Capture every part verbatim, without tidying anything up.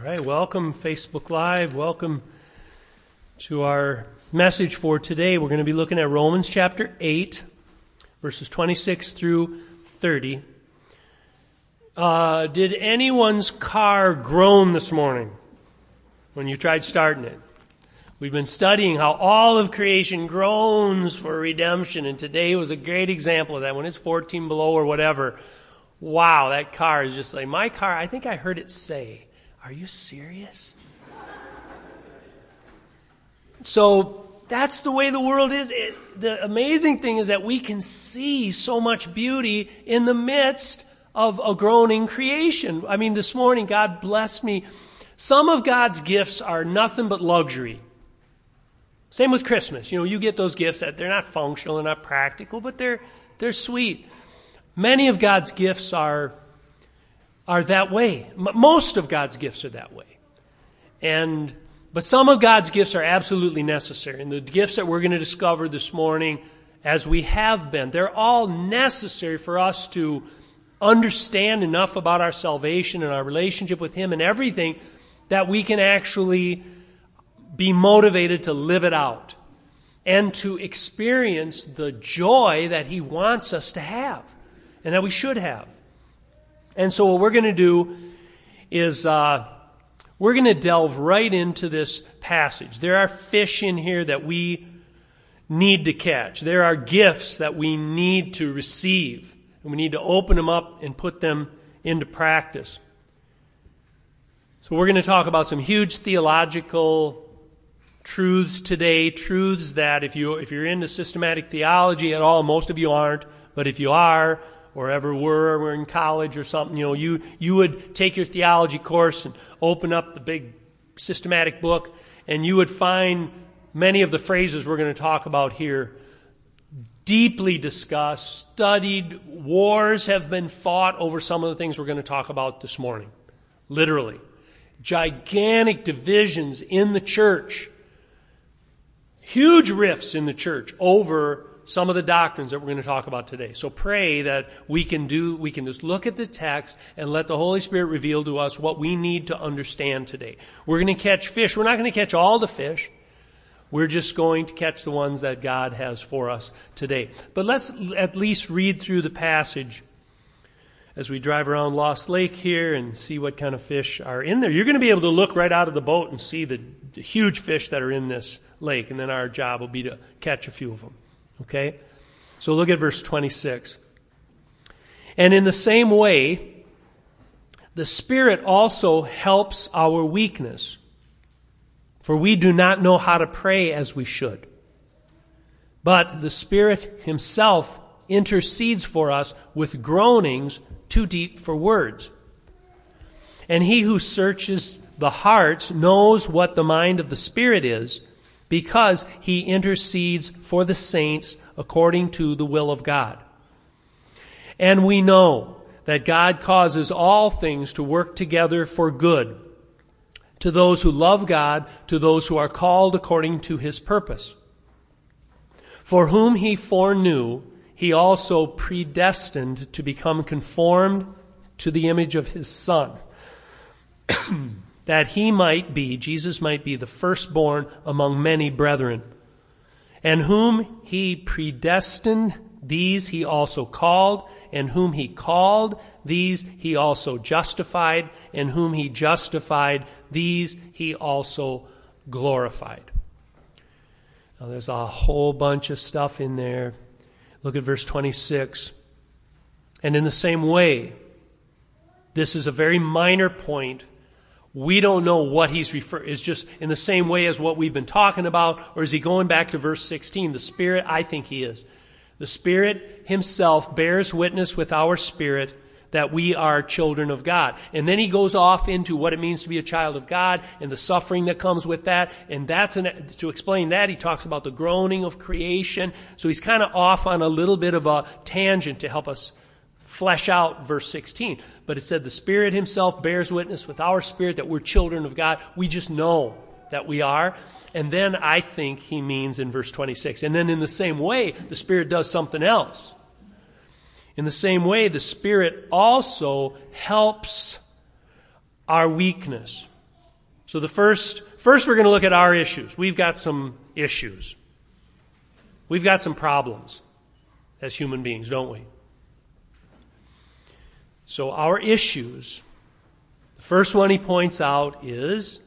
right, welcome Facebook Live. Welcome to our message for today. We're going to be looking at Romans chapter eight, verses twenty-six through thirty. Uh, did anyone's car groan this morning when you tried starting it? We've been studying how all of creation groans for redemption, and today was a great example of that. When it's fourteen below or whatever, wow, that car is just like, my car, I think I heard it say, "Are you serious?" So that's the way the world is. It, the amazing thing is that we can see so much beauty in the midst of a groaning creation. I mean, this morning, God blessed me. Some of God's gifts are nothing but luxury. Same with Christmas. You know, you get those gifts that they're not functional, they're not practical, but they're they're sweet. Many of God's gifts are are that way. M- most of God's gifts are that way. And but some of God's gifts are absolutely necessary. And the gifts that we're going to discover this morning, as we have been, they're all necessary for us to understand enough about our salvation and our relationship with Him and everything that we can actually be motivated to live it out and to experience the joy that He wants us to have and that we should have. And so what we're going to do is uh, we're going to delve right into this passage. There are fish in here that we need to catch. There are gifts that we need to receive. And we need to open them up and put them into practice. So we're going to talk about some huge theological truths today, truths that if you if you're into systematic theology at all, most of you aren't, but if you are, or ever were, or in college or something, you know, you you would take your theology course and open up the big systematic book, and you would find many of the phrases we're going to talk about here deeply discussed, studied. Wars have been fought over some of the things we're going to talk about this morning. Literally. Gigantic divisions in the church. Huge rifts in the church over some of the doctrines that we're going to talk about today. So pray that we can do, we can just look at the text and let the Holy Spirit reveal to us what we need to understand today. We're going to catch fish. We're not going to catch all the fish. We're just going to catch the ones that God has for us today. But let's at least read through the passage as we drive around Lost Lake here and see what kind of fish are in there. You're going to be able to look right out of the boat and see the, the huge fish that are in this lake, and then our job will be to catch a few of them. Okay? So look at verse twenty-six. And in the same way, the Spirit also helps our weakness. For we do not know how to pray as we should. But the Spirit Himself intercedes for us with groanings too deep for words. And He who searches the hearts knows what the mind of the Spirit is, because He intercedes for the saints according to the will of God. And we know that God causes all things to work together for good, to those who love God, to those who are called according to His purpose. For whom He foreknew, He also predestined to become conformed to the image of His Son, that He might be, Jesus might be, the firstborn among many brethren. And whom He predestined, these He also called, and whom He called, these He also justified, and whom He justified, these He also glorified. Now there's a whole bunch of stuff in there. Look at verse twenty-six. And in the same way, this is a very minor point. We don't know what he's referring. It's just in the same way as what we've been talking about, or is he going back to verse sixteen? The Spirit, I think he is. The Spirit Himself bears witness with our spirit that we are children of God. And then he goes off into what it means to be a child of God and the suffering that comes with that. And that's an, to explain that, he talks about the groaning of creation. So he's kind of off on a little bit of a tangent to help us flesh out verse sixteen. But it said the Spirit Himself bears witness with our spirit that we're children of God. We just know that we are. And then I think he means in verse twenty-six. And then in the same way, the Spirit does something else. In the same way, the Spirit also helps our weakness. So the first, first we're going to look at our issues. We've got some issues. We've got some problems as human beings, don't we? So our issues, the first one he points out is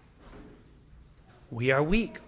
we are weak.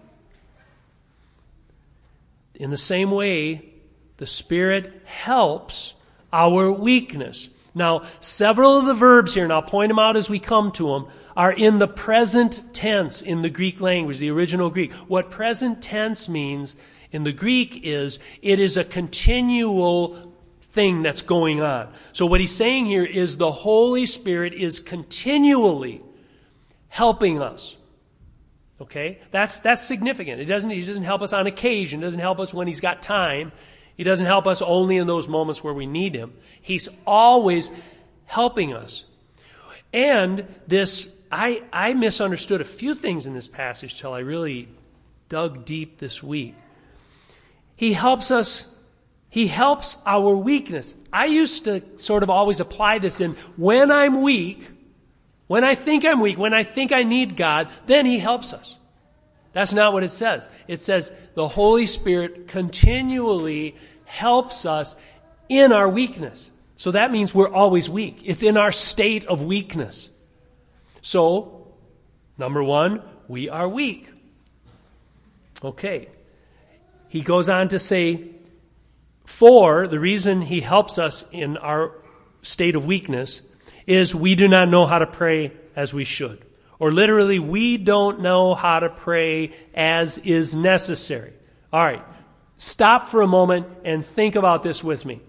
In the same way, the Spirit helps our weakness. Now, several of the verbs here, and I'll point them out as we come to them, are in the present tense in the Greek language, the original Greek. What present tense means in the Greek is it is a continual thing that's going on. So what he's saying here is the Holy Spirit is continually helping us. Okay? That's that's significant. It doesn't he doesn't help us on occasion, doesn't help us when he's got time. He doesn't help us only in those moments where we need him. He's always helping us. And this I I misunderstood a few things in this passage till I really dug deep this week. He helps us He helps our weakness. I used to sort of always apply this in when I'm weak, when I think I'm weak, when I think I need God, then he helps us. That's not what it says. It says the Holy Spirit continually helps us in our weakness. So that means we're always weak. It's in our state of weakness. So, number one, we are weak. Okay. He goes on to say, for the reason he helps us in our state of weakness is we do not know how to pray as we should. Or literally, we don't know how to pray as is necessary. All right, stop for a moment and think about this with me.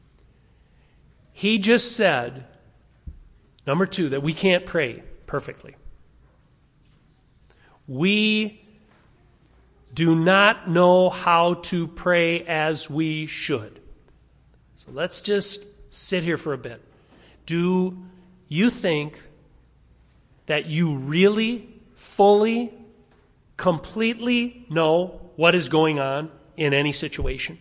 He just said, number two, that we can't pray perfectly. We do not know how to pray as we should. So let's just sit here for a bit. Do you think that you really, fully, completely know what is going on in any situation?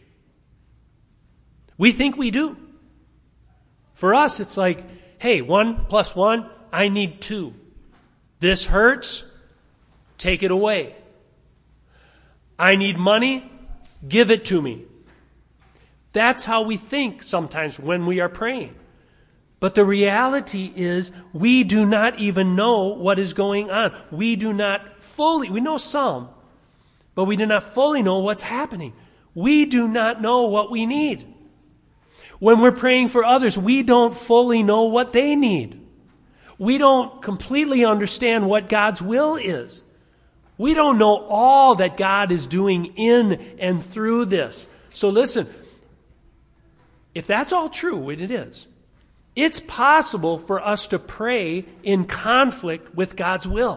We think we do. For us, it's like, hey, one plus one, I need two. This hurts, take it away. I need money, give it to me. That's how we think sometimes when we are praying. But the reality is we do not even know what is going on. We do not fully, we know some, but we do not fully know what's happening. We do not know what we need. When we're praying for others, we don't fully know what they need. We don't completely understand what God's will is. We don't know all that God is doing in and through this. So listen, if that's all true, which it is, it's possible for us to pray in conflict with God's will.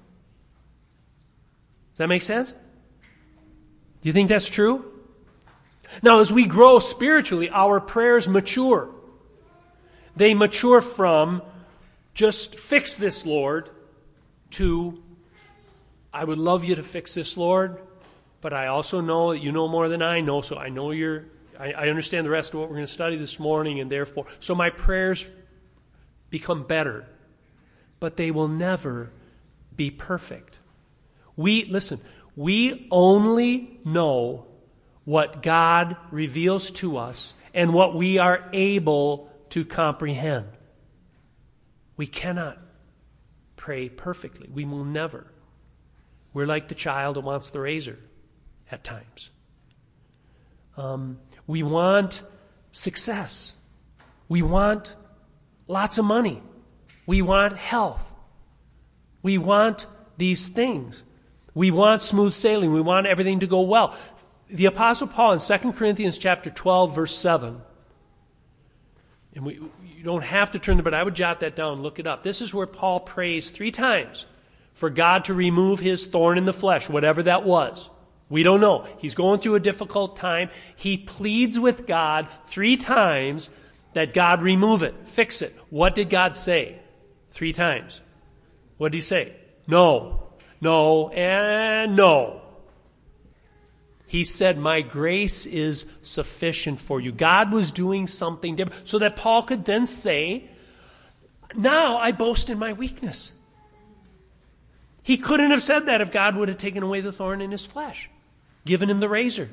Does that make sense? Do you think that's true? Now, as we grow spiritually, our prayers mature. They mature from just fix this, Lord, to I would love you to fix this, Lord, but I also know that you know more than I know, so I know you're, I, I understand the rest of what we're going to study this morning, and therefore, so my prayers become better, but they will never be perfect. We, listen, we only know what God reveals to us and what we are able to comprehend. We cannot pray perfectly. We will never. We're like the child who wants the razor at times. Um, we want success. We want lots of money. We want health. We want these things. We want smooth sailing. We want everything to go well. The Apostle Paul in Second Corinthians chapter twelve, verse seven, and we, you don't have to turn to, but I would jot that down, look it up. This is where Paul prays three times for God to remove his thorn in the flesh, whatever that was. We don't know. He's going through a difficult time. He pleads with God three times that God remove it, fix it. What did God say? Three times. What did he say? No, no, and no. He said, my grace is sufficient for you. God was doing something different so that Paul could then say, now I boast in my weakness. He couldn't have said that if God would have taken away the thorn in his flesh, given him the razor.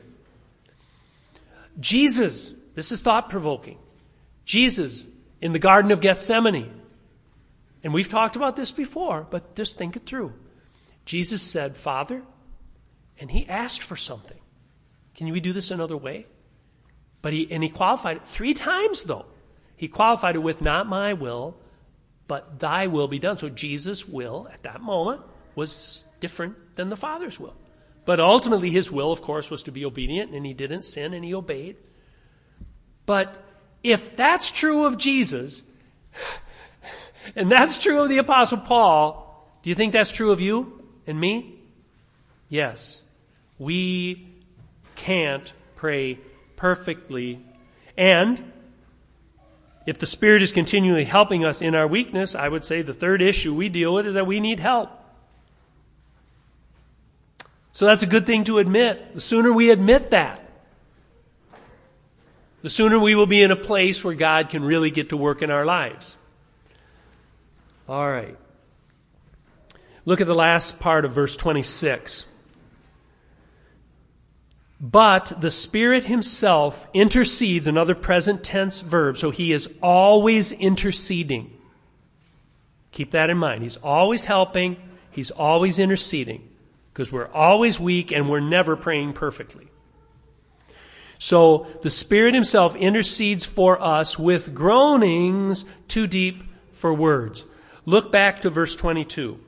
Jesus, this is thought-provoking. Jesus in the Garden of Gethsemane, and we've talked about this before, but just think it through. Jesus said, Father, and he asked for something. Can we do this another way? But he, and he qualified it three times though. He qualified it with not my will, but thy will be done. So Jesus' will at that moment was different than the Father's will. But ultimately his will, of course, was to be obedient, and he didn't sin and he obeyed. But if that's true of Jesus, and that's true of the Apostle Paul, do you think that's true of you and me? Yes. We can't pray perfectly. And if the Spirit is continually helping us in our weakness, I would say the third issue we deal with is that we need help. So that's a good thing to admit. The sooner we admit that, the sooner we will be in a place where God can really get to work in our lives. All right. Look at the last part of verse twenty-six. But the Spirit himself intercedes, another present tense verb, so he is always interceding. Keep that in mind. He's always helping. He's always interceding. Because we're always weak and we're never praying perfectly. So the Spirit himself intercedes for us with groanings too deep for words. Look back to verse twenty-two.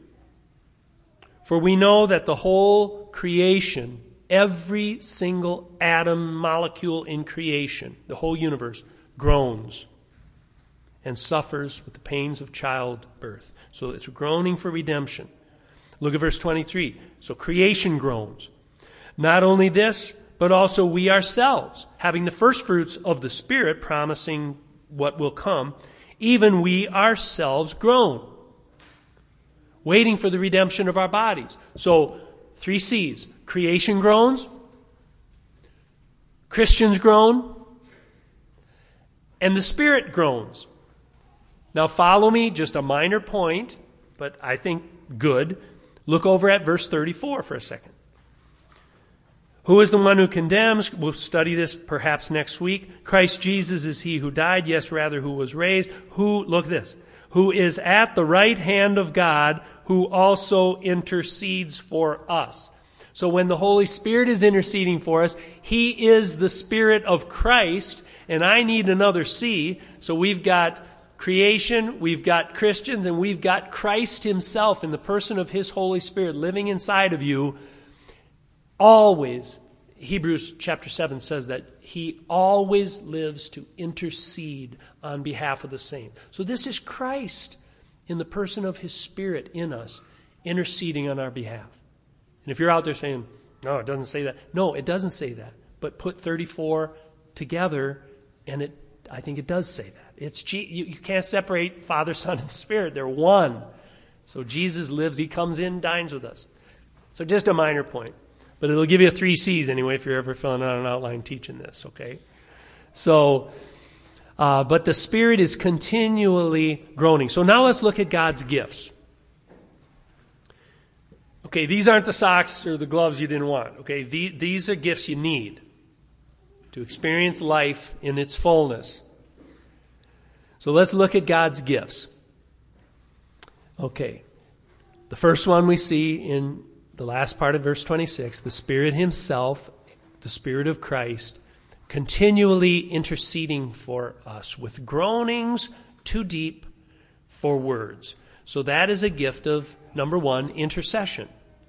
For we know that the whole creation, every single atom, molecule in creation, the whole universe, groans and suffers with the pains of childbirth. So it's groaning for redemption. Look at verse twenty-three. So creation groans. Not only this, but also we ourselves, having the first fruits of the Spirit, promising what will come, even we ourselves groan, waiting for the redemption of our bodies. So, three C's. Creation groans, Christians groan, and the Spirit groans. Now follow me, just a minor point, but I think good. Look over at verse thirty-four for a second. Who is the one who condemns? We'll study this perhaps next week. Christ Jesus is he who died, yes, rather who was raised. Who, look at this, who is at the right hand of God, who also intercedes for us. So when the Holy Spirit is interceding for us, he is the Spirit of Christ, and I need another C. So we've got creation, we've got Christians, and we've got Christ himself in the person of his Holy Spirit living inside of you. Always, Hebrews chapter seven says that he always lives to intercede on behalf of the saint. So this is Christ in the person of his Spirit in us, interceding on our behalf. And if you're out there saying, no, it doesn't say that. No, it doesn't say that. But put thirty-four together, and it I think it does say that. It's G, you, you can't separate Father, Son, and Spirit. They're one. So Jesus lives. He comes in, dines with us. So just a minor point. But it'll give you three C's anyway if you're ever filling out an outline teaching this, okay? So, uh, but the Spirit is continually groaning. So now let's look at God's gifts. Okay, these aren't the socks or the gloves you didn't want, okay? These, these are gifts you need to experience life in its fullness. So let's look at God's gifts. Okay, the first one we see in the last part of verse twenty-six, the Spirit himself, the Spirit of Christ, continually interceding for us with groanings too deep for words. So that is a gift of, number one, intercession.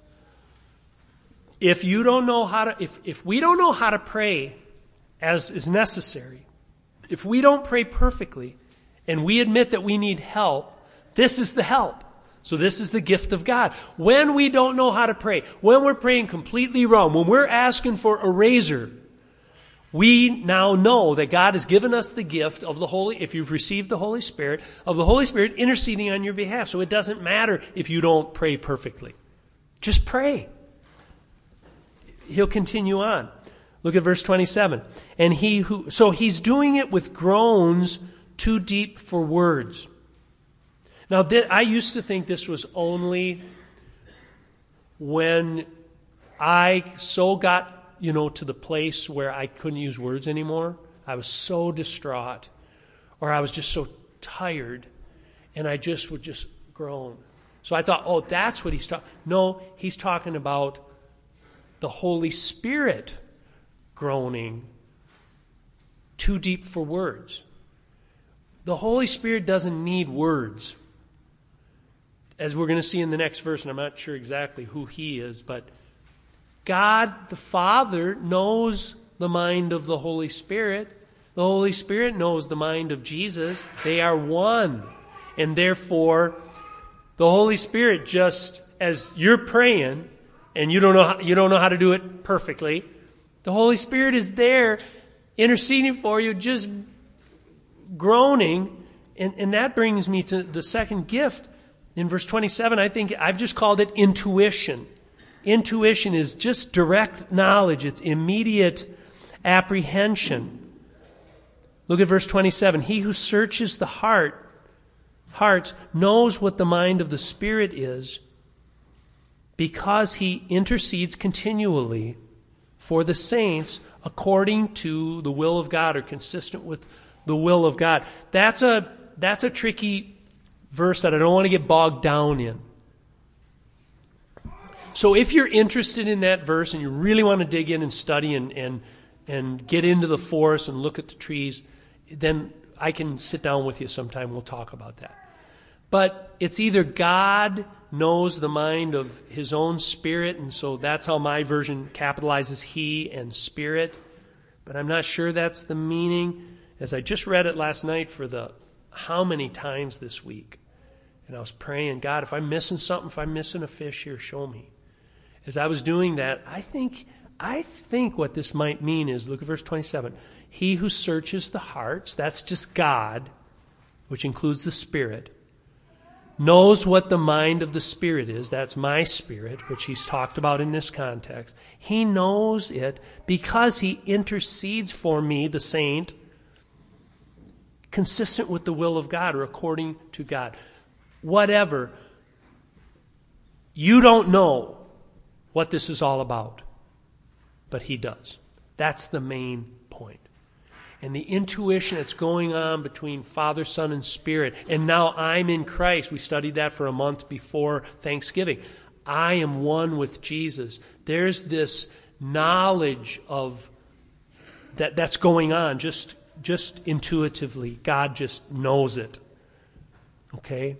If you don't know how to, if, if we don't know how to pray as is necessary, if we don't pray perfectly, and we admit that we need help, this is the help. So this is the gift of God. When we don't know how to pray, when we're praying completely wrong, when we're asking for a razor, we now know that God has given us the gift of the Holy, if you've received the Holy Spirit, of the Holy Spirit interceding on your behalf. So it doesn't matter if you don't pray perfectly. Just pray. He'll continue on. Look at verse twenty-seven. And he who, so he's doing it with groans too deep for words. Now, th- I used to think this was only when I so got, you know, to the place where I couldn't use words anymore, I was so distraught, or I was just so tired, and I just would just groan. So I thought, oh, that's what he's talking. No, he's talking about the Holy Spirit groaning too deep for words. The Holy Spirit doesn't need words. As we're going to see in the next verse, and I'm not sure exactly who he is, but God the Father knows the mind of the Holy Spirit. The Holy Spirit knows the mind of Jesus. They are one. And therefore, the Holy Spirit, just as you're praying and you don't know how, you don't know how to do it perfectly, the Holy Spirit is there interceding for you, just groaning. And, and that brings me to the second gift. In verse twenty-seven, I think I've just called it intuition. Intuition is just direct knowledge. It's immediate apprehension. Look at verse twenty-seven. He who searches the heart, hearts knows what the mind of the Spirit is, because he intercedes continually for the saints according to the will of God, or consistent with the will of God. That's a that's a tricky verse that I don't want to get bogged down in. So if you're interested in that verse and you really want to dig in and study and, and, and get into the forest and look at the trees, then I can sit down with you sometime. We'll talk about that. But it's either God knows the mind of his own Spirit, and so that's how my version capitalizes he and Spirit. But I'm not sure that's the meaning, as I just read it last night for the how many times this week. And I was praying, God, if I'm missing something, if I'm missing a fish here, show me. As I was doing that, I think I think what this might mean is, look at verse twenty-seven. He who searches the hearts, that's just God, which includes the Spirit, knows what the mind of the Spirit is. That's my Spirit, which he's talked about in this context. He knows it because he intercedes for me, the saint, consistent with the will of God, or according to God. Whatever. You don't know what this is all about, but he does. That's the main point. And the intuition that's going on between Father, Son, and Spirit, and now I'm in Christ. We studied that for a month before Thanksgiving. I am one with Jesus. There's this knowledge of that that's going on just, just intuitively. God just knows it. Okay?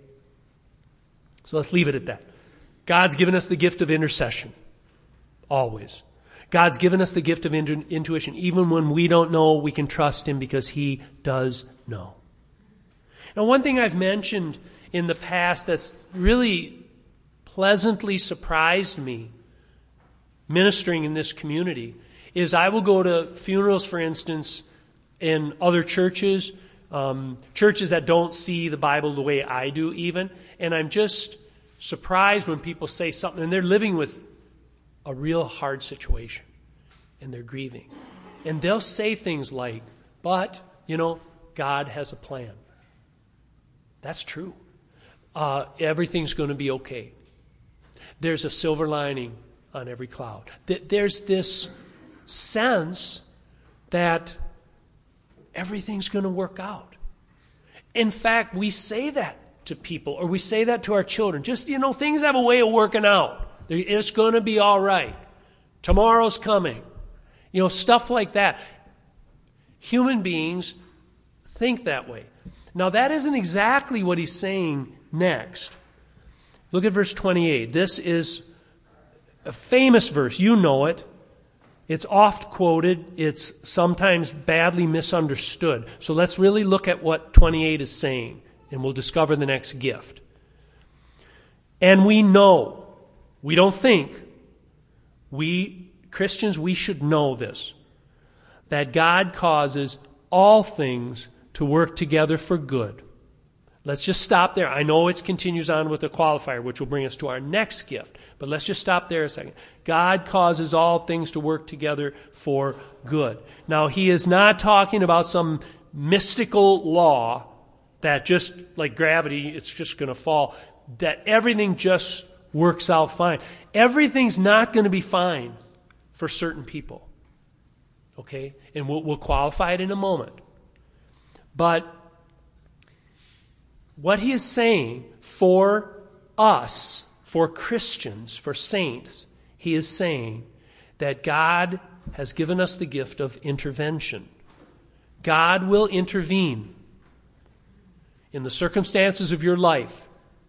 So let's leave it at that. God's given us the gift of intercession. Always. God's given us the gift of intu- intuition. Even when we don't know, we can trust him because he does know. Now, one thing I've mentioned in the past that's really pleasantly surprised me ministering in this community is I will go to funerals, for instance, in other churches, um, churches that don't see the Bible the way I do even, and I'm just surprised when people say something, and they're living with a real hard situation, and they're grieving. And they'll say things like, but, you know, God has a plan. That's true. Uh, everything's going to be okay. There's a silver lining on every cloud. There's this sense that everything's going to work out. In fact, we say that to people, or we say that to our children. Just, you know, things have a way of working out. It's going to be all right. Tomorrow's coming. You know, stuff like that. Human beings think that way. Now, that isn't exactly what he's saying next. Look at verse twenty-eight. This is a famous verse. You know it. It's oft quoted. It's sometimes badly misunderstood. So let's really look at what twenty-eight is saying, and we'll discover the next gift. And we know. We don't think. We, Christians, we should know this. That God causes all things to work together for good. Let's just stop there. I know it continues on with a qualifier, which will bring us to our next gift. But let's just stop there a second. God causes all things to work together for good. Now, he is not talking about some mystical law that just like gravity, it's just going to fall, that everything just works out fine. everything's not going to be fine for certain people. Okay? And we'll, we'll qualify it in a moment. But what he is saying for us, for Christians, for saints, he is saying that God has given us the gift of intervention. God will intervene in the circumstances of your life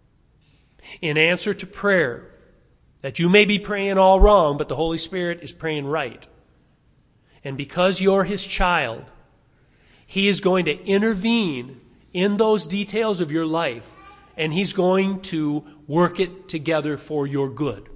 in answer to prayer, that you may be praying all wrong, but the Holy Spirit is praying right. And because you're his child, he is going to intervene in those details of your life, and he's going to work it together for your good.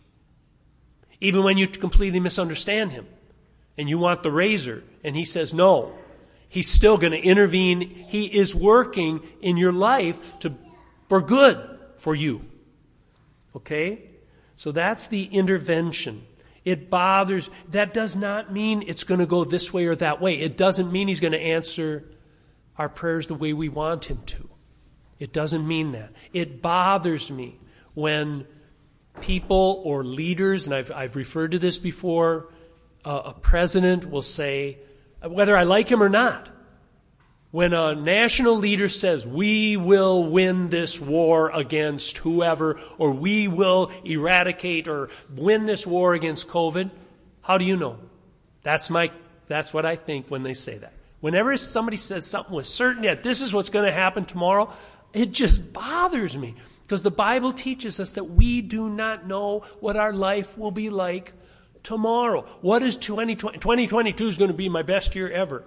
Even when you completely misunderstand him and you want the razor and he says no, he's still going to intervene. He is working in your life to, for good for you. Okay? So that's the intervention. It bothers. That does not mean it's going to go this way or that way. It doesn't mean he's going to answer our prayers the way we want him to. It doesn't mean that. It bothers me when people or leaders, and I've, I've referred to this before, uh, a president will say, whether I like him or not, when a national leader says, we will win this war against whoever, or we will eradicate or win this war against COVID, how do you know? That's my, that's what I think when they say that. Whenever somebody says something with certainty, yeah, this is what's going to happen tomorrow, it just bothers me. Because the Bible teaches us that we do not know what our life will be like tomorrow. What is twenty twenty? twenty twenty-two is going to be my best year ever.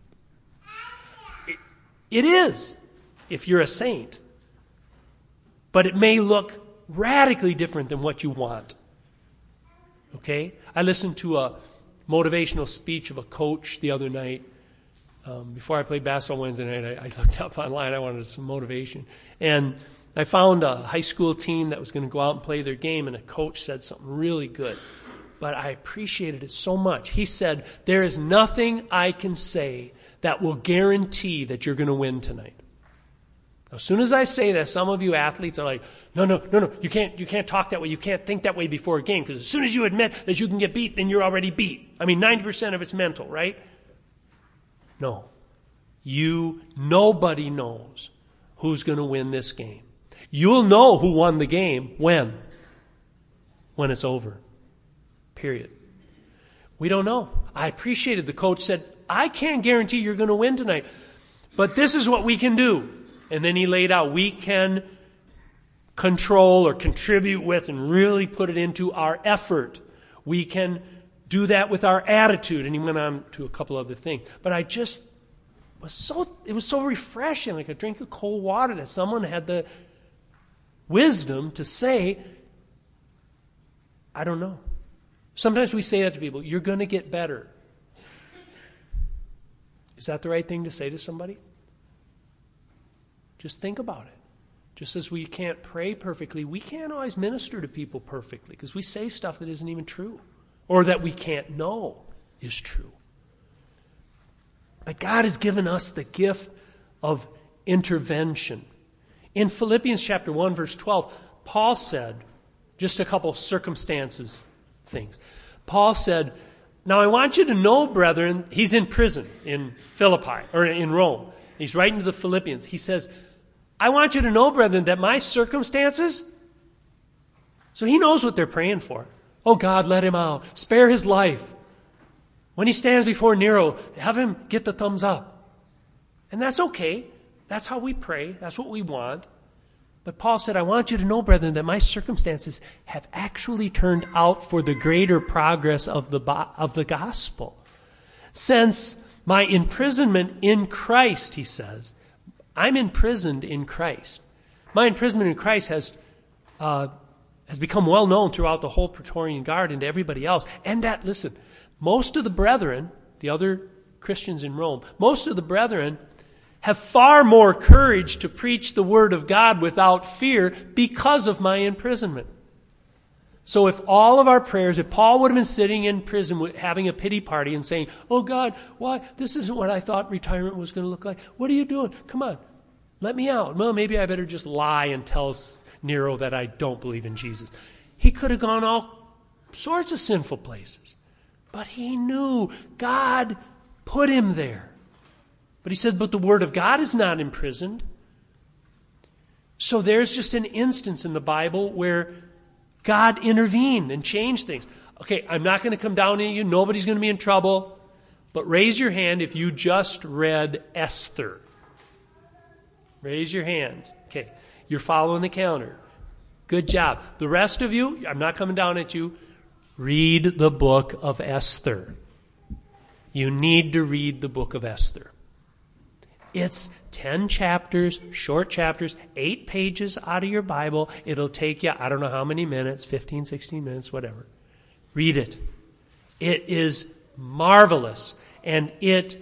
It, it is, if you're a saint. But it may look radically different than what you want. Okay? I listened to a motivational speech of a coach the other night. Um, before I played basketball Wednesday night, I, I looked up online. I wanted some motivation. And I found a high school team that was going to go out and play their game, and a coach said something really good. But I appreciated it so much. He said, there is nothing I can say that will guarantee that you're going to win tonight. Now, as soon as I say that, some of you athletes are like, no, no, no, no, you can't, you can't talk that way. You can't think that way before a game, because as soon as you admit that you can get beat, then you're already beat. I mean, ninety percent of it's mental, right? No. You, nobody knows who's going to win this game. You'll know who won the game when? When it's over. Period. We don't know. I appreciated the coach said, I can't guarantee you're going to win tonight, but this is what we can do. And then he laid out, we can control or contribute with and really put it into our effort. We can do that with our attitude. And he went on to a couple other things. But I just was so, it was so refreshing, like a drink of cold water, that someone had the wisdom to say, I don't know. Sometimes we say that to people, you're going to get better. Is that the right thing to say to somebody? Just think about it. Just as we can't pray perfectly, we can't always minister to people perfectly, because we say stuff that isn't even true, or that we can't know is true. But God has given us the gift of intervention. In Philippians chapter one, verse twelve, Paul said, just a couple circumstances, things. Paul said, now I want you to know, brethren, he's in prison in Philippi, or in Rome. He's writing to the Philippians. He says, I want you to know, brethren, that my circumstances, so he knows what they're praying for. Oh God, let him out. Spare his life. When he stands before Nero, have him get the thumbs up. And that's okay. That's how we pray. That's what we want. But Paul said, I want you to know, brethren, that my circumstances have actually turned out for the greater progress of the, of the gospel. Since my imprisonment in Christ, he says, I'm imprisoned in Christ. My imprisonment in Christ has uh, has become well known throughout the whole Praetorian Guard and to everybody else. And that, listen, most of the brethren, the other Christians in Rome, most of the brethren have far more courage to preach the word of God without fear because of my imprisonment. So if all of our prayers, if Paul would have been sitting in prison having a pity party and saying, oh God, why? This isn't what I thought retirement was going to look like. What are you doing? Come on, let me out. Well, maybe I better just lie and tell Nero that I don't believe in Jesus. He could have gone all sorts of sinful places. But he knew God put him there. But he said, but the Word of God is not imprisoned. So there's just an instance in the Bible where God intervened and changed things. Okay, I'm not going to come down on you. Nobody's going to be in trouble. But raise your hand if you just read Esther. Raise your hands. Okay, you're following the counter. Good job. The rest of you, I'm not coming down at you. Read the book of Esther. You need to read the book of Esther. It's ten chapters, short chapters, eight pages out of your Bible. It'll take you, I don't know how many minutes, fifteen, sixteen minutes, whatever. Read it. It is marvelous. And it,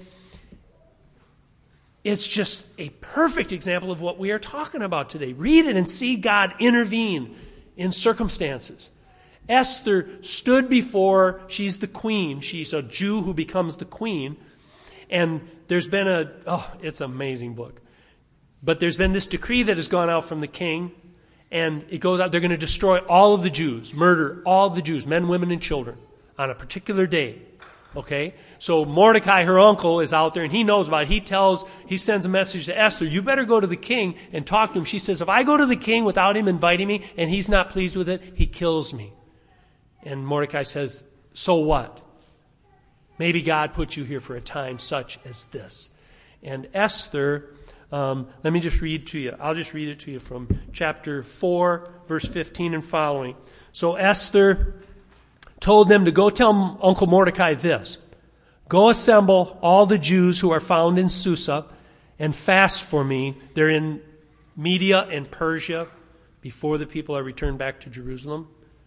it's just a perfect example of what we are talking about today. Read it and see God intervene in circumstances. Esther stood before, she's the queen. She's a Jew who becomes the queen. And there's been a, oh, it's an amazing book. But there's been this decree that has gone out from the king. And it goes out, they're going to destroy all of the Jews, murder all of the Jews, men, women, and children, on a particular day. Okay? So Mordecai, her uncle, is out there, and he knows about it. He tells, he sends a message to Esther, you better go to the king and talk to him. She says, if I go to the king without him inviting me, and he's not pleased with it, he kills me. And Mordecai says, so what? Maybe God put you here for a time such as this. And Esther, um, let me just read to you. I'll just read it to you from chapter four, verse fifteen and following. So Esther told them to go tell Uncle Mordecai this. Go assemble all the Jews who are found in Susa and fast for me. They're in Media and Persia before the people are returned back to Jerusalem.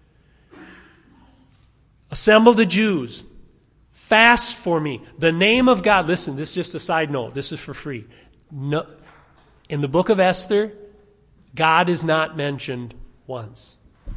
Assemble the Jews. Fast for me. The name of God. Listen, this is just a side note. This is for free. No, in the book of Esther, God is not mentioned once.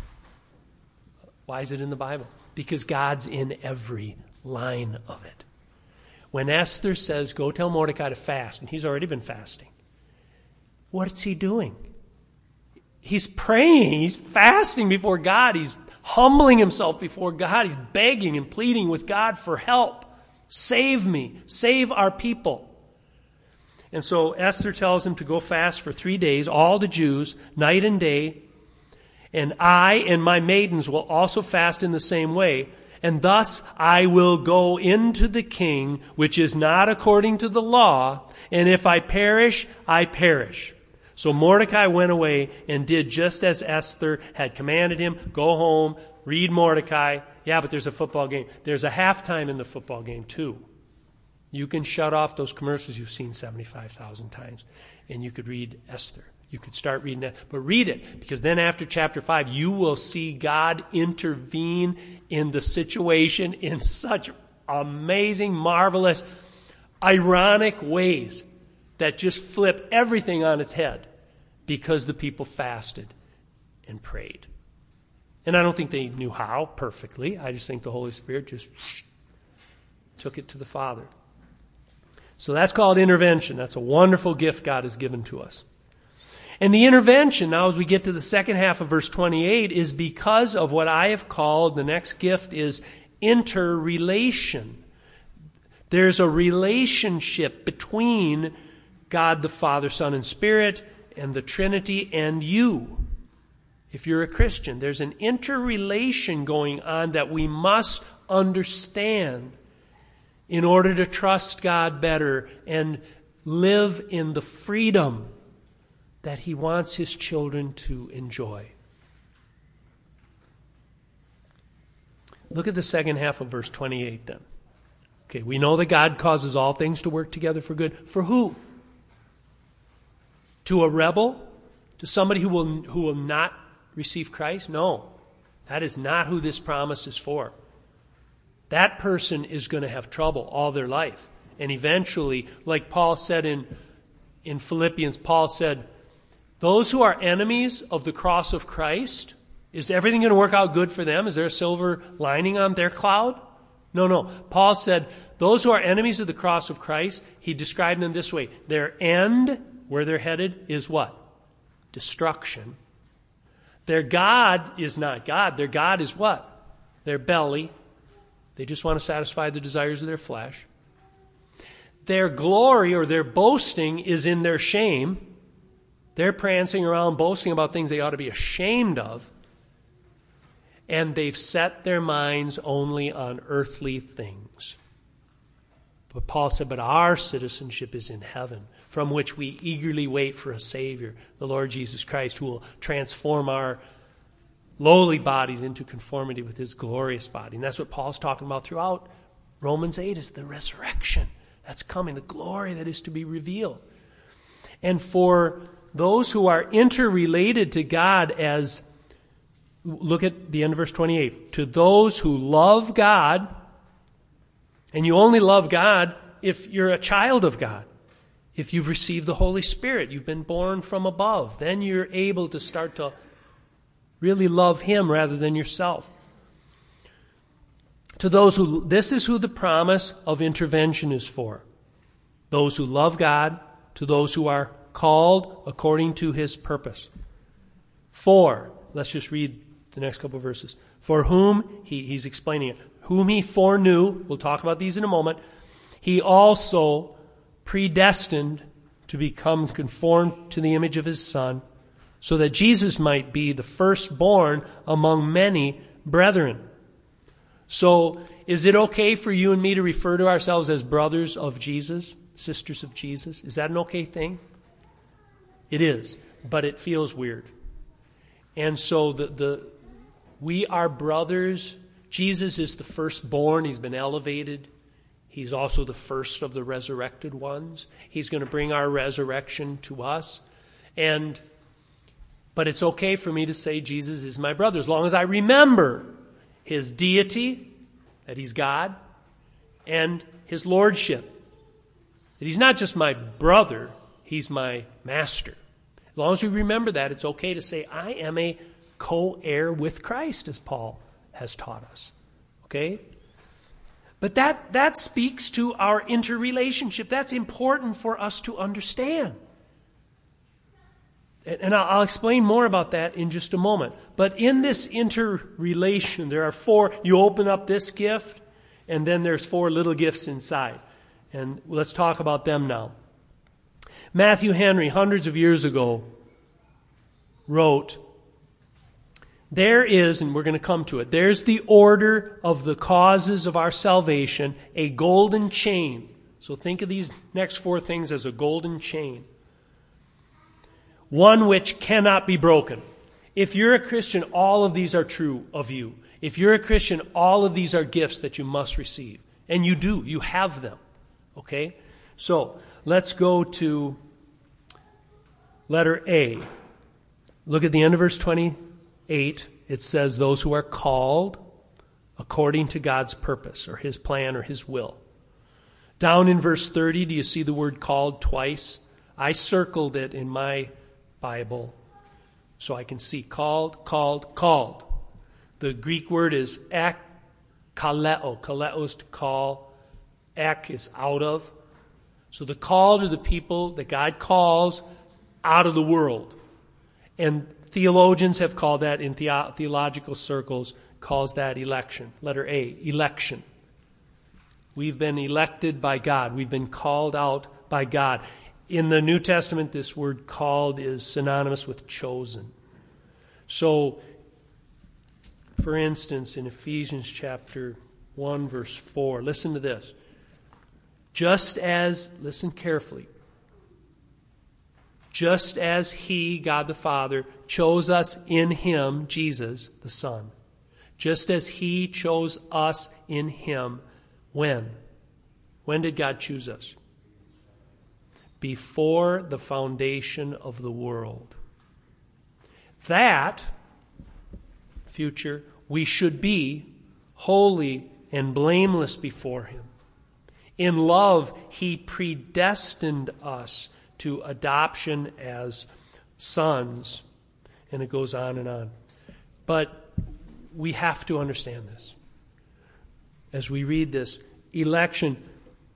Why is it in the Bible? Because God's in every line of it. When Esther says, go tell Mordecai to fast, and he's already been fasting, what's he doing? He's praying. He's fasting before God. He's humbling himself before God. He's begging and pleading with God for help. Save me. Save our people. And so Esther tells him to go fast for three days, all the Jews, night and day. And I and my maidens will also fast in the same way. And thus I will go into the king, which is not according to the law. And if I perish, I perish. So Mordecai went away and did just as Esther had commanded him. Go home, read Mordecai. Yeah, but there's a football game. There's a halftime in the football game too. You can shut off those commercials you've seen seventy-five thousand times. And you could read Esther. You could start reading that. But read it, because then after chapter five, you will see God intervene in the situation in such amazing, marvelous, ironic ways that just flip everything on its head because the people fasted and prayed. And I don't think they knew how perfectly. I just think the Holy Spirit just took it to the Father. So that's called intervention. That's a wonderful gift God has given to us. And the intervention, now as we get to the second half of verse twenty-eight, is because of what I have called, the next gift is interrelation. There's a relationship between God the Father, Son, and Spirit, and the Trinity, and you. If you're a Christian, there's an interrelation going on that we must understand in order to trust God better and live in the freedom that He wants His children to enjoy. Look at the second half of verse twenty-eight then. Okay, we know that God causes all things to work together for good. For who? To a rebel? To somebody who will, who will not receive Christ? No. That is not who this promise is for. That person is going to have trouble all their life. And eventually, like Paul said in, in Philippians, Paul said, those who are enemies of the cross of Christ, is everything going to work out good for them? Is there a silver lining on their cloud? No, no. Paul said, those who are enemies of the cross of Christ, he described them this way. Their end, where they're headed, is what? Destruction. Their God is not God. Their God is what? Their belly. They just want to satisfy the desires of their flesh. Their glory or their boasting is in their shame. They're prancing around boasting about things they ought to be ashamed of. And they've set their minds only on earthly things. But Paul said, but our citizenship is in heaven, from which we eagerly wait for a Savior, the Lord Jesus Christ, who will transform our lowly bodies into conformity with his glorious body. And that's what Paul's talking about throughout Romans eight, is the resurrection. That's coming, the glory that is to be revealed. And for those who are interrelated to God as, look at the end of verse twenty-eight, to those who love God, and you only love God if you're a child of God. If you've received the Holy Spirit, you've been born from above, then you're able to start to really love him rather than yourself. To those who, this is who the promise of intervention is for. Those who love God, to those who are called according to his purpose. For, let's just read the next couple of verses. For whom, he, he's explaining it, whom he foreknew, we'll talk about these in a moment, he also predestined to become conformed to the image of his Son, so that Jesus might be the firstborn among many brethren. So, is it okay for you and me to refer to ourselves as brothers of Jesus, sisters of Jesus? Is that an okay thing? It is, but it feels weird. And so the the we are brothers. Jesus is the firstborn. He's been elevated. He's also the first of the resurrected ones. He's going to bring our resurrection to us. And but it's okay for me to say Jesus is my brother as long as I remember his deity, that he's God, and his lordship. That he's not just my brother, he's my master. As long as we remember that, it's okay to say, I am a co-heir with Christ, as Paul has taught us. Okay? But that, that speaks to our interrelationship. That's important for us to understand. And I'll explain more about that in just a moment. But in this interrelation, there are four. You open up this gift, and then there's four little gifts inside. And let's talk about them now. Matthew Henry, hundreds of years ago, wrote, there is, and we're going to come to it, there's the order of the causes of our salvation, a golden chain. So think of these next four things as a golden chain. One which cannot be broken. If you're a Christian, all of these are true of you. If you're a Christian, all of these are gifts that you must receive. And you do. You have them. Okay? So, let's go to letter A. Look at the end of verse twenty-eight. It says, those who are called according to God's purpose, or his plan, or his will. Down in verse thirty, do you see the word called twice? I circled it in my Bible so I can see called, called, called. The Greek word is ek kaleo. Kaleo is to call. Ek is out of. So the called are the people that God calls out of the world. And theologians have called that, in the- theological circles, calls that election. Letter A, election. We've been elected by God. We've been called out by God. In the New Testament, this word called is synonymous with chosen. So, for instance, in Ephesians chapter one, verse four, listen to this. Just as, listen carefully, just as he, God the Father, chose us in him, Jesus, the Son, just as he chose us in him, when? When did God choose us? Before the foundation of the world. That, future, we should be holy and blameless before him. In love, he predestined us to adoption as sons. And it goes on and on. But we have to understand this. As we read this, election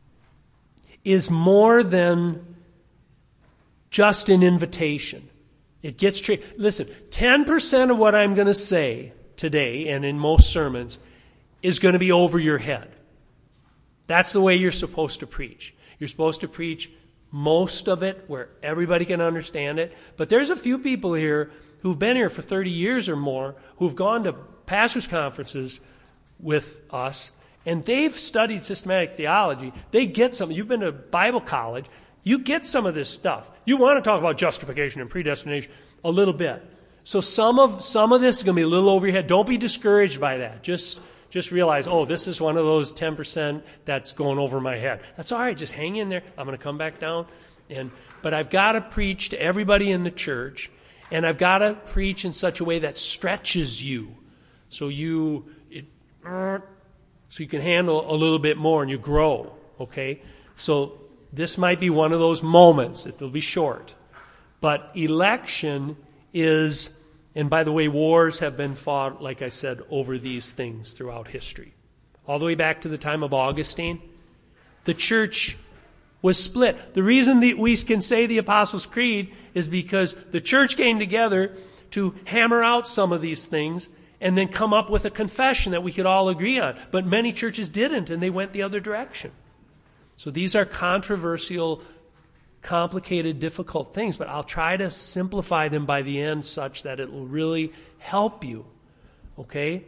is more than just an invitation. It gets tricky. Listen, ten percent of what I'm going to say today and in most sermons is going to be over your head. That's the way you're supposed to preach. You're supposed to preach most of it where everybody can understand it. But there's a few people here who've been here for thirty years or more, who've gone to pastors' conferences with us, and they've studied systematic theology. They get some. You've been to Bible college. You get some of this stuff. You want to talk about justification and predestination a little bit. So some of some of this is going to be a little over your head. Don't be discouraged by that. Just just realize, oh, this is one of those ten percent that's going over my head. That's all right. Just hang in there. I'm going to come back down. And but I've got to preach to everybody in the church, and I've got to preach in such a way that stretches you, so you it, so you can handle a little bit more and you grow. Okay, so. This might be one of those moments. It'll be short. But election is, and by the way, wars have been fought, like I said, over these things throughout history. All the way back to the time of Augustine, the church was split. The reason that we can say the Apostles' Creed is because the church came together to hammer out some of these things and then come up with a confession that we could all agree on. But many churches didn't, and they went the other direction. So these are controversial, complicated, difficult things, but I'll try to simplify them by the end such that it will really help you. Okay?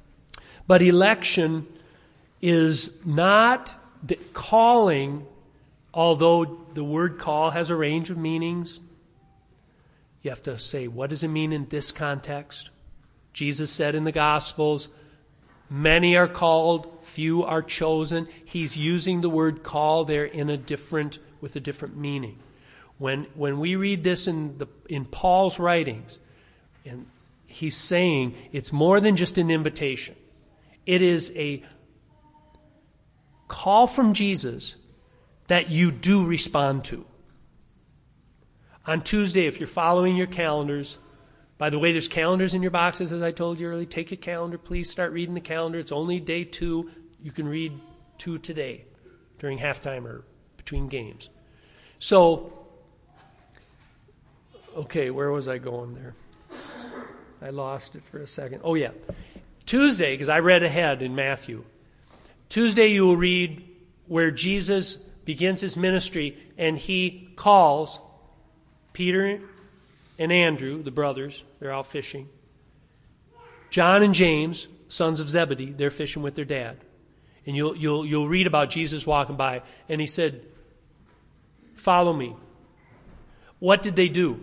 But election is not the calling, although the word call has a range of meanings. You have to say, what does it mean in this context? Jesus said in the Gospels, many are called, few are chosen. He's using the word call there in a different, with a different meaning. When when we read this in the in Paul's writings, and he's saying it's more than just an invitation. It is a call from Jesus that you do respond to. On Tuesday, if you're following your calendars, by the way, there's calendars in your boxes, as I told you earlier. Take a calendar, please. Start reading the calendar. It's only day two. You can read two today during halftime or between games. So, okay, where was I going there? I lost it for a second. Oh, yeah. Tuesday, because I read ahead in Matthew. Tuesday you will read where Jesus begins his ministry and he calls Peter and Andrew, the brothers, they're out fishing. John and James, sons of Zebedee, they're fishing with their dad. And you'll you'll you'll read about Jesus walking by, and he said, "Follow me." What did they do?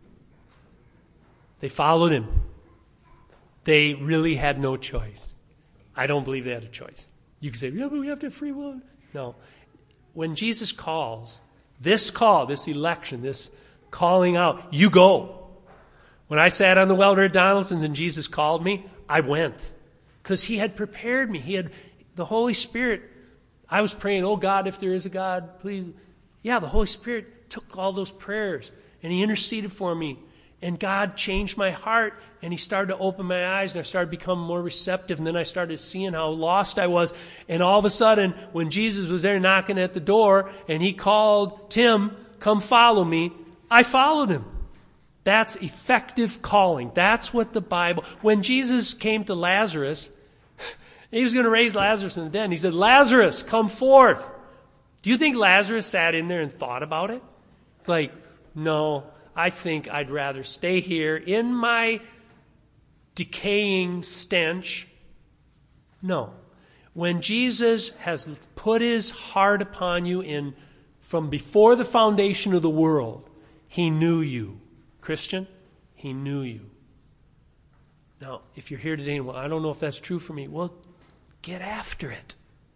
They followed him. They really had no choice. I don't believe they had a choice. You can say, yeah, but we have to have free will. No. When Jesus calls, this call, this election, this calling out, you go. When I sat on the welder at Donaldson's and Jesus called me, I went. Because he had prepared me. He had the Holy Spirit. I was praying, oh God, if there is a God, please. Yeah, the Holy Spirit took all those prayers and he interceded for me. And God changed my heart and he started to open my eyes and I started to become more receptive. And then I started seeing how lost I was. And all of a sudden, when Jesus was there knocking at the door and he called, Tim, come follow me, I followed him. That's effective calling. That's what the Bible... When Jesus came to Lazarus, he was going to raise Lazarus from the dead. And he said, Lazarus, come forth. Do you think Lazarus sat in there and thought about it? It's like, no, I think I'd rather stay here in my decaying stench. No. When Jesus has put his heart upon you in from before the foundation of the world, he knew you. Christian, he knew you. Now, if you're here today, well, I don't know if that's true for me. Well, get after it.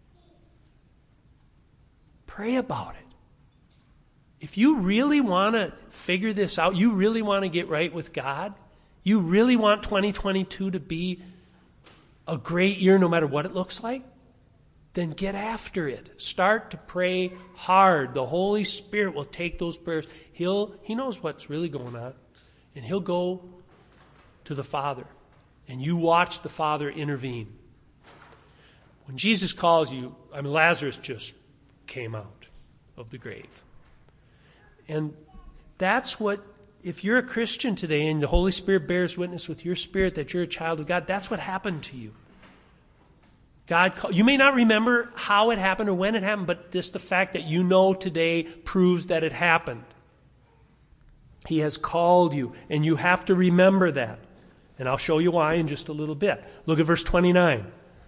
Pray about it. If you really want to figure this out, you really want to get right with God, you really want twenty twenty-two to be a great year no matter what it looks like, then get after it. Start to pray hard. The Holy Spirit will take those prayers. He'll, he knows what's really going on. And he'll go to the Father. And you watch the Father intervene. When Jesus calls you, I mean, Lazarus just came out of the grave. And that's what if you're a Christian today and the Holy Spirit bears witness with your spirit that you're a child of God, that's what happened to you. God, you may not remember how it happened or when it happened, but this, the fact that you know today proves that it happened. He has called you, and you have to remember that. And I'll show you why in just a little bit. Look at verse twenty-nine.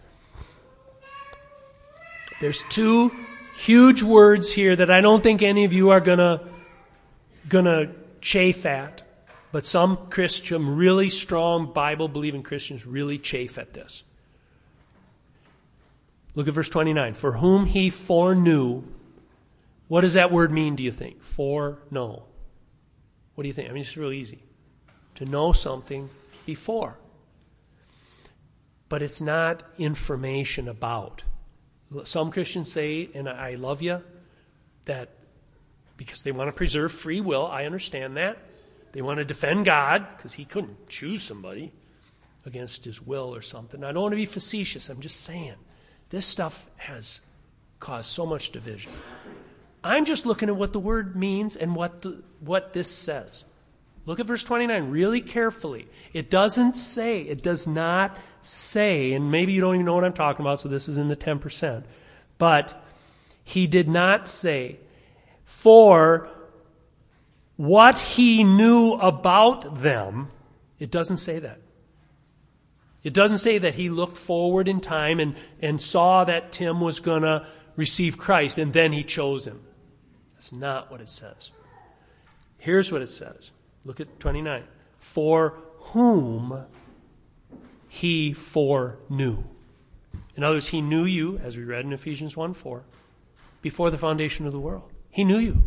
There's two huge words here that I don't think any of you are gonna gonna chafe at, but some Christian, really strong Bible-believing Christians really chafe at this. Look at verse twenty-nine. For whom he foreknew. What does that word mean, do you think? Foreknow. What do you think? I mean, it's real easy. To know something before. But it's not information about. Some Christians say, and I love you, that because they want to preserve free will, I understand that. They want to defend God, because he couldn't choose somebody against his will or something. I don't want to be facetious. I'm just saying. This stuff has caused so much division. I'm just looking at what the word means and what the, what this says. Look at verse twenty-nine really carefully. It doesn't say, it does not say, and maybe you don't even know what I'm talking about, so this is in the ten percent. But he did not say, for what he knew about them. It doesn't say that. It doesn't say that he looked forward in time and, and saw that Tim was going to receive Christ and then he chose him. That's not what it says. Here's what it says. Look at twenty-nine. For whom he foreknew. In other words, he knew you, as we read in Ephesians one four, before the foundation of the world. He knew you.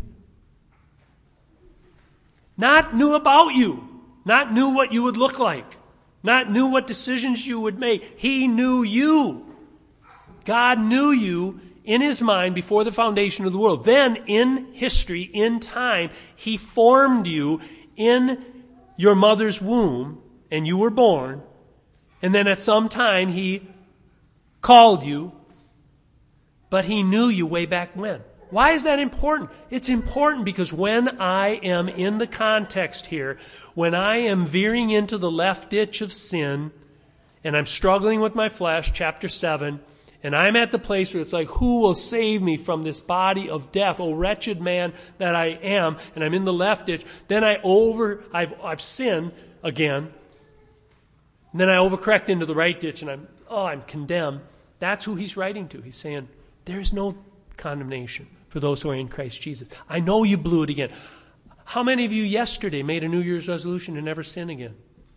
Not knew about you. Not knew what you would look like. Not knew what decisions you would make. He knew you. God knew you in his mind before the foundation of the world. Then, in history, in time, he formed you in your mother's womb, and you were born. And then at some time, he called you, but he knew you way back when. Why is that important? It's important because when I am in the context here, when I am veering into the left ditch of sin, and I'm struggling with my flesh, chapter seven, and I'm at the place where it's like, who will save me from this body of death? Oh, wretched man that I am, and I'm in the left ditch. Then I over, I've, I've sinned again. And then I overcorrect into the right ditch, and I'm, oh, I'm condemned. That's who he's writing to. He's saying, there's no condemnation for those who are in Christ Jesus. I know you blew it again. How many of you yesterday made a New Year's resolution to never sin again?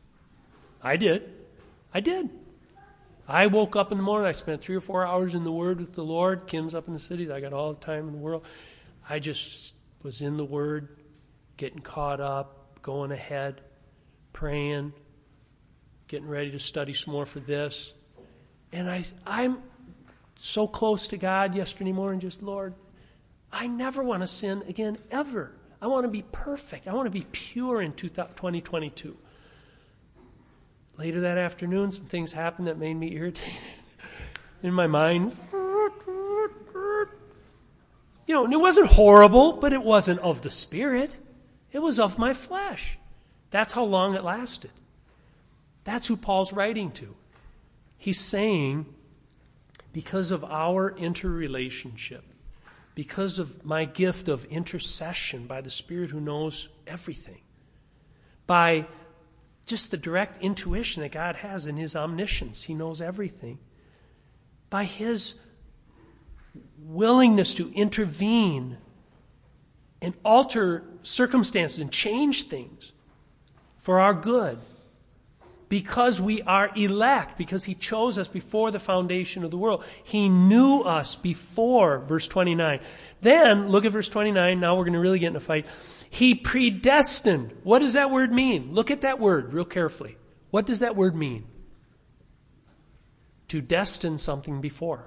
I did. I did. I woke up in the morning. I spent three or four hours in the Word with the Lord. Kim's up in the cities. I got all the time in the world. I just was in the Word, getting caught up, going ahead, praying, getting ready to study some more for this. And I, I'm so close to God yesterday morning, just, Lord, I never want to sin again, ever. I want to be perfect. I want to be pure in twenty twenty-two. Later that afternoon, some things happened that made me irritated in my mind. You know, and it wasn't horrible, but it wasn't of the Spirit. It was of my flesh. That's how long it lasted. That's who Paul's writing to. He's saying, because of our interrelationship, because of my gift of intercession by the Spirit who knows everything, by just the direct intuition that God has in his omniscience, he knows everything, by his willingness to intervene and alter circumstances and change things for our good, because we are elect, because he chose us before the foundation of the world. He knew us before, verse twenty-nine. Then, look at verse twenty-nine. Now we're going to really get in a fight. He predestined. What does that word mean? Look at that word real carefully. What does that word mean? To destine something before.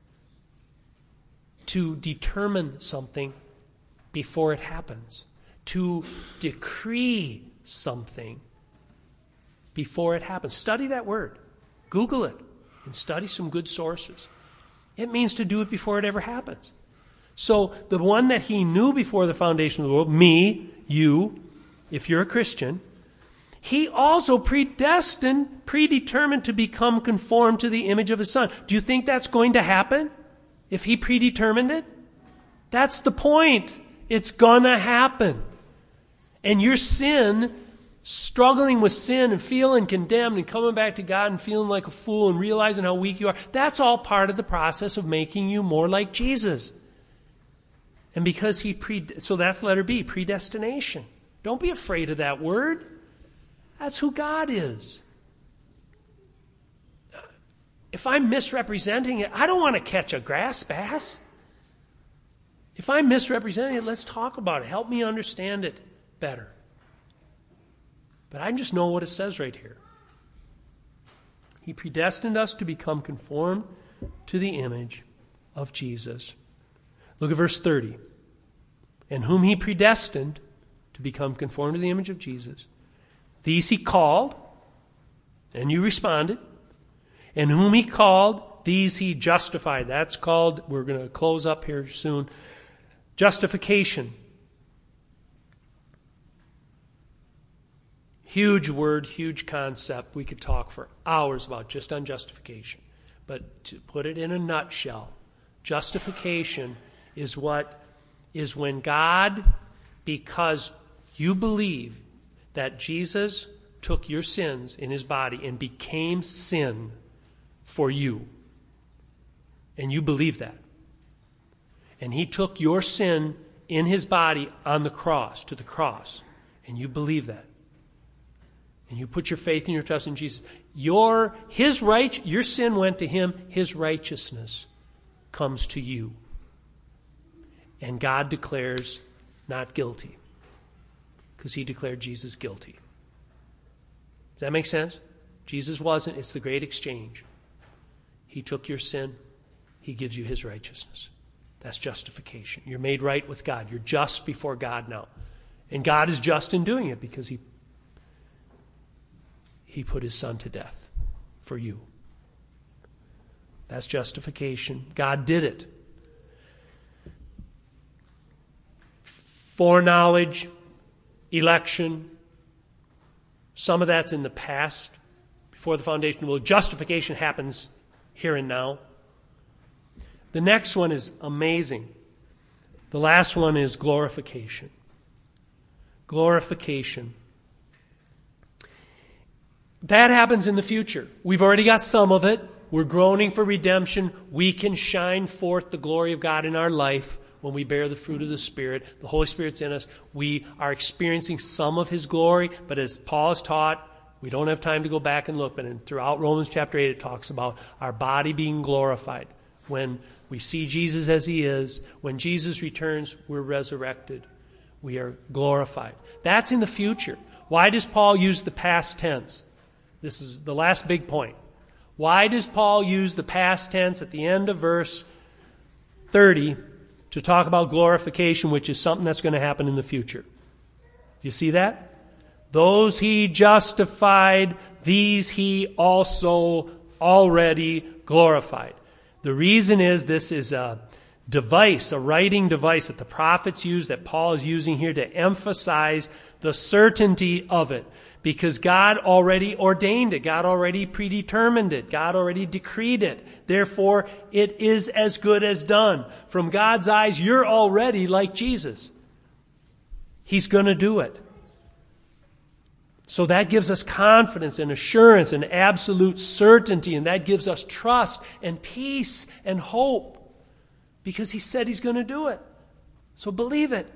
To determine something before it happens. To decree something before it happens. Study that word. Google it and study some good sources. It means to do it before it ever happens. So the one that he knew before the foundation of the world, me, you, if you're a Christian, He also predestined, predetermined to become conformed to the image of His Son. Do you think that's going to happen if He predetermined it? That's the point. It's gonna happen. And your sin, struggling with sin and feeling condemned and coming back to God and feeling like a fool and realizing how weak you are, that's all part of the process of making you more like Jesus. And because He pre, so that's letter B, predestination. Don't be afraid of that word. That's who God is. If I'm misrepresenting it, I don't want to catch a grass bass. If I'm misrepresenting it, let's talk about it. Help me understand it better. But I just know what it says right here. He predestined us to become conformed to the image of Jesus. Look at verse thirty. And whom He predestined to become conformed to the image of Jesus, these He called, and you responded. And whom He called, these He justified. That's called, we're going to close up here soon, justification. Huge word, huge concept. We could talk for hours about just on justification. But to put it in a nutshell, justification is what is when God, because you believe that Jesus took your sins in His body and became sin for you. And you believe that. And He took your sin in His body on the cross, to the cross. And you believe that. And you put your faith and your trust in Jesus. Your, his right, your sin went to Him. His righteousness comes to you. And God declares not guilty. Because He declared Jesus guilty. Does that make sense? Jesus wasn't. It's the great exchange. He took your sin. He gives you His righteousness. That's justification. You're made right with God. You're just before God now. And God is just in doing it because He He put His Son to death for you. That's justification. God did it. Foreknowledge, election, some of that's in the past, before the foundation of the world. Justification happens here and now. The next one is amazing. The last one is glorification. Glorification. That happens in the future. We've already got some of it. We're groaning for redemption. We can shine forth the glory of God in our life when we bear the fruit of the Spirit. The Holy Spirit's in us. We are experiencing some of His glory, but as Paul has taught, we don't have time to go back and look, but in, throughout Romans chapter eight, it talks about our body being glorified. When we see Jesus as He is, when Jesus returns, we're resurrected. We are glorified. That's in the future. Why does Paul use the past tense? This is the last big point. Why does Paul use the past tense at the end of verse thirty to talk about glorification, which is something that's going to happen in the future? You see that? Those He justified, these He also already glorified. The reason is this is a device, a writing device that the prophets use, that Paul is using here to emphasize the certainty of it. Because God already ordained it. God already predetermined it. God already decreed it. Therefore, it is as good as done. From God's eyes, you're already like Jesus. He's going to do it. So that gives us confidence and assurance and absolute certainty. And that gives us trust and peace and hope. Because He said He's going to do it. So believe it.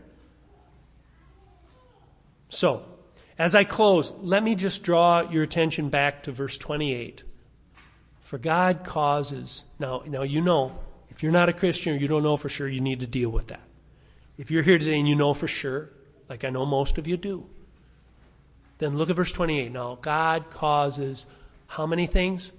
So, as I close, let me just draw your attention back to verse twenty-eight. For God causes... Now, now you know, if you're not a Christian or you don't know for sure, you need to deal with that. If you're here today and you know for sure, like I know most of you do, then look at verse twenty-eight. Now, God causes how many things?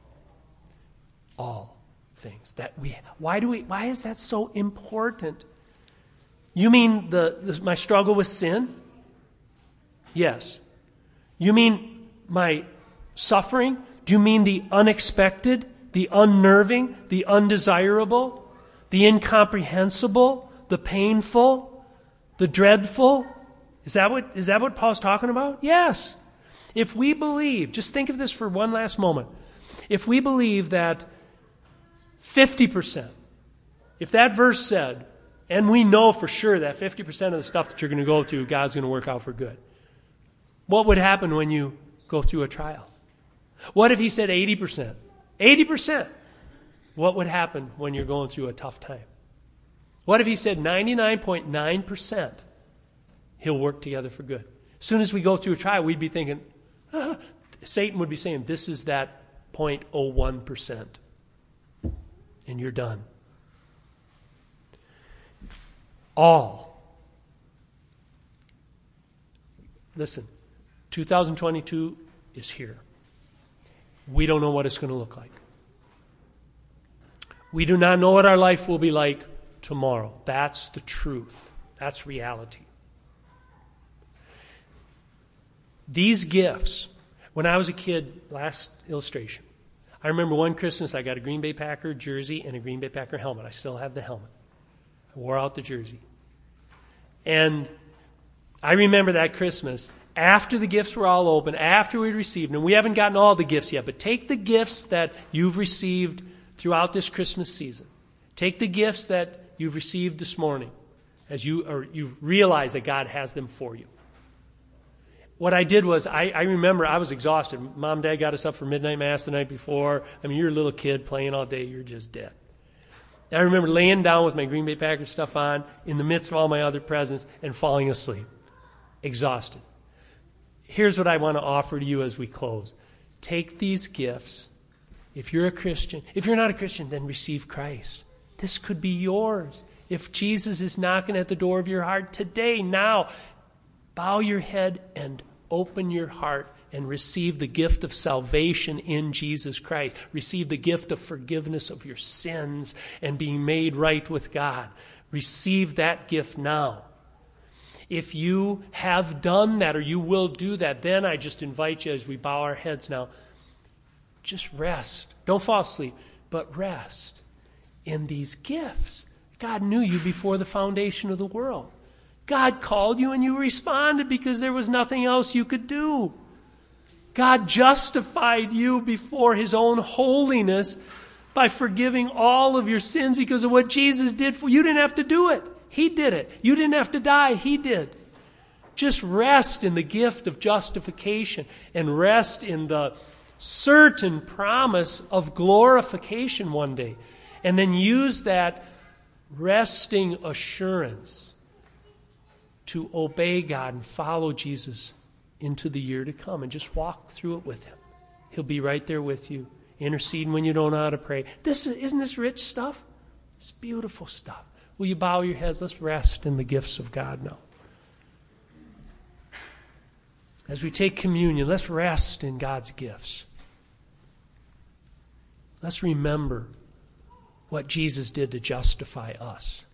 All things. That we. Why do we? Why is that so important? You mean the, the my struggle with sin? Yes. You mean my suffering? Do you mean the unexpected, the unnerving, the undesirable, the incomprehensible, the painful, the dreadful? Is that what, is that what Paul's talking about? Yes. If we believe, just think of this for one last moment. If we believe that fifty percent, if that verse said, and we know for sure that fifty percent of the stuff that you're going to go through, God's going to work out for good, what would happen when you go through a trial? What if he said eighty percent? eighty percent. What would happen when you're going through a tough time? What if he said ninety-nine point nine percent he'll work together for good? As soon as we go through a trial, we'd be thinking, ah, Satan would be saying, this is that zero point zero one percent. And you're done. All. Listen, two thousand twenty-two is here. We don't know what it's going to look like. We do not know what our life will be like tomorrow. That's the truth. That's reality. These gifts, when I was a kid, last illustration, I remember one Christmas I got a Green Bay Packer jersey and a Green Bay Packer helmet. I still have the helmet. I wore out the jersey. And I remember that Christmas, after the gifts were all open, after we'd received them, we haven't gotten all the gifts yet, but take the gifts that you've received throughout this Christmas season. Take the gifts that you've received this morning as you or you've realized that God has them for you. What I did was, I, I remember I was exhausted. Mom and Dad got us up for midnight mass the night before. I mean, you're a little kid playing all day, you're just dead. And I remember laying down with my Green Bay Packers stuff on in the midst of all my other presents and falling asleep, exhausted. Here's what I want to offer to you as we close. Take these gifts. If you're a Christian, if you're not a Christian, then receive Christ. This could be yours. If Jesus is knocking at the door of your heart today, now, bow your head and open your heart and receive the gift of salvation in Jesus Christ. Receive the gift of forgiveness of your sins and being made right with God. Receive that gift now. If you have done that or you will do that, then I just invite you as we bow our heads now, just rest. Don't fall asleep, but rest in these gifts. God knew you before the foundation of the world. God called you and you responded because there was nothing else you could do. God justified you before his own holiness by forgiving all of your sins because of what Jesus did for you. You didn't have to do it. He did it. You didn't have to die. He did. Just rest in the gift of justification and rest in the certain promise of glorification one day. And then use that resting assurance to obey God and follow Jesus into the year to come and just walk through it with him. He'll be right there with you, interceding when you don't know how to pray. This isn't this rich stuff? It's beautiful stuff. Will you bow your heads? Let's rest in the gifts of God now. As we take communion, let's rest in God's gifts. Let's remember what Jesus did to justify us.